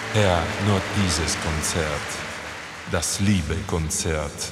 Herr, nur dieses Konzert, das Liebe-Konzert.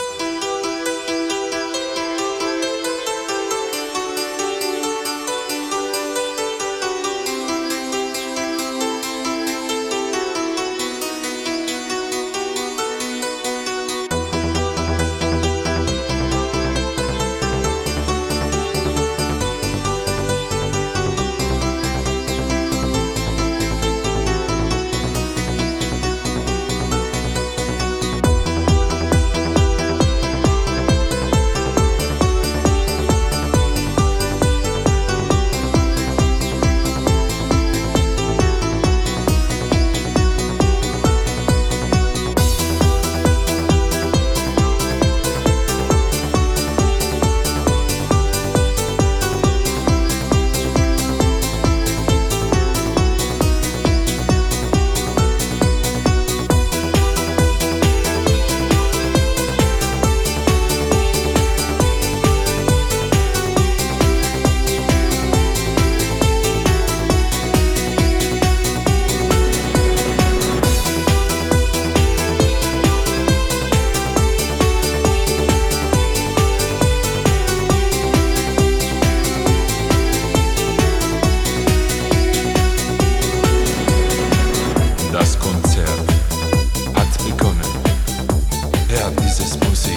Das Konzert hat begonnen. Herr, dieses Musik,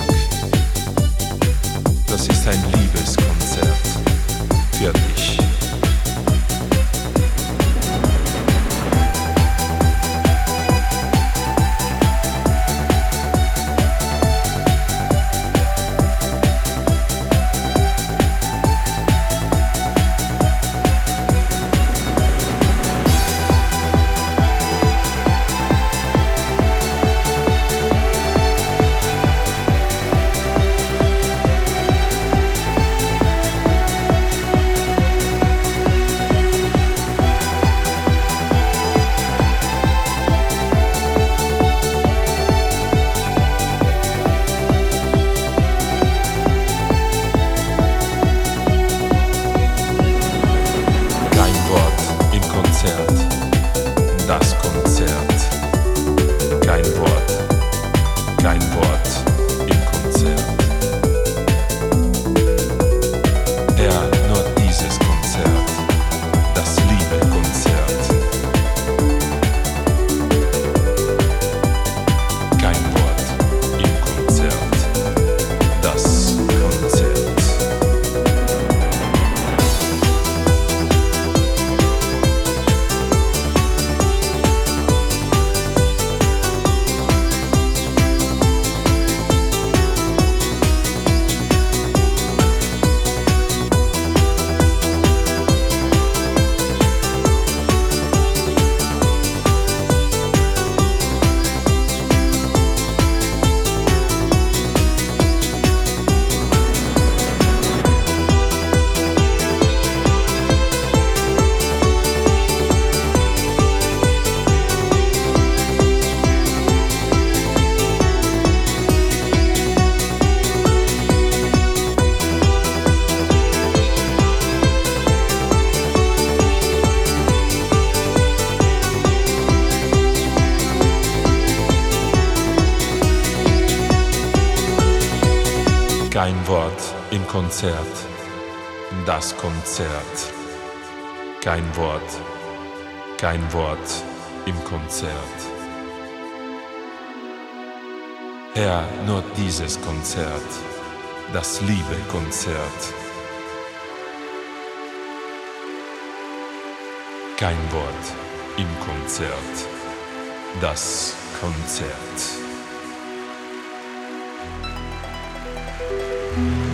das ist ein Liebeskonzert für dich. Das Konzert. Kein Wort im Konzert. Herr, nur dieses Konzert, das Liebe-Konzert. Kein Wort im Konzert, das Konzert. Kein Wort im Konzert, das Konzert. Kein Wort im Konzert. Herr, nur dieses Konzert, das Liebe-Konzert. Kein Wort im Konzert, das Konzert.